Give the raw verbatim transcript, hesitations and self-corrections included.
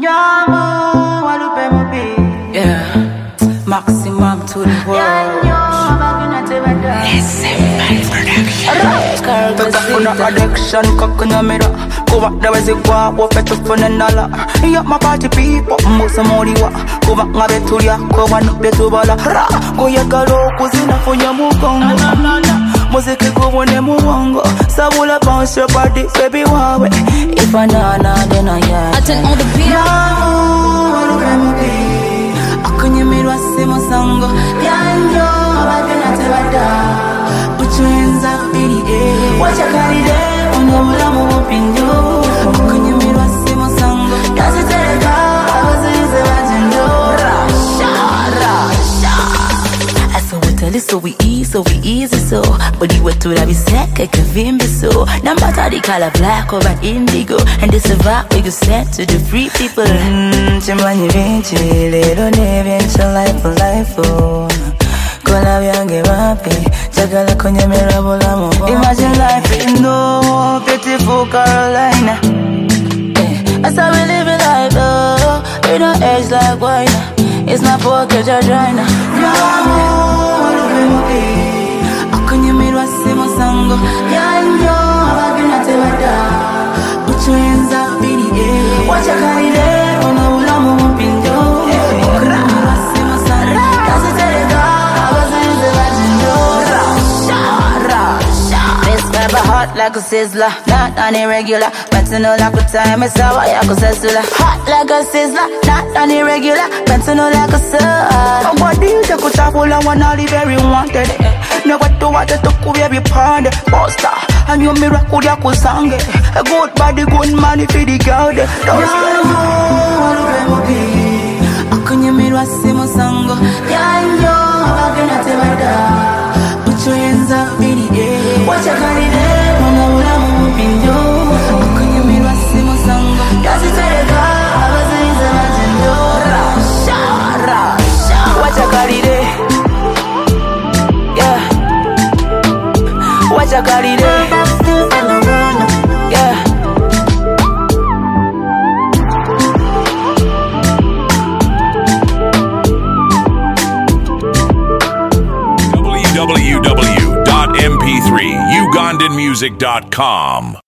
Yeah, maximum to the world. Kakuna addiction, kakuna mira. Kuba dawezi kwa wafetu funenala. Iya mapati people, musa moriwa. Kuba ngabe tulia, kuba nube tubala. Kuya karo kuzina funya mukongo. Muziki kubone muwongo. Sabula bounce your body, baby wawe. If I know, then I yeah. I turn on the beat. Akunye mirwa simo sango. Yanyo, abagena tebada. Put your hands up in the air. Watch your body there. Unola mupinyo. Akunye mirwa simo sango. Dance it tega. Abazini sebajendo. Rasha, rasha. Aso wetali so we easy, so we easy so. Body wetu la biseke kevimbi so. Nambata di color black or an indigo. And this a vibe we go send to the free people. Mmm, chimani vinci. Lero ne vinci life for life oh. Kola vyange wapi. Chagala kwenye mirabola mo. Imagine life in no beautiful Carolina. Yeah. That's how we live in life oh. We don't age like wine. It's not pocket or joiner. Akunye mirwa simo sango. Yanyo abagena tebada. Put your hands up in the air. Watch your carry there. Ono ula mumpindo. Akunye mirwa simo sango. Dance it tega. Abazini sebajendo. Rasha, rasha. This vibe hot like a sizzler. Not on irregular. But to know like a time is how I go sessula. Hot like a sizzler. Not on irregular. But to know like a sir. I'm what do you take with that I wanna be very wanted. Never do what they took with every pound. Poster, and you miracle ya kusange. A good body, good money for the girl. Don't stay. Akunye mirwa simo sango. Yanyo, abagena tebada. Put your hands up in the air. Watch your carry there. Mona ula mupinyo. Akunye mirwa simo sango. Dance it tega. Abazini sebajendo. Rasha, rasha. Watch your carry there. Watch your body there. Yeah. w w w dot m p three ugandan music dot com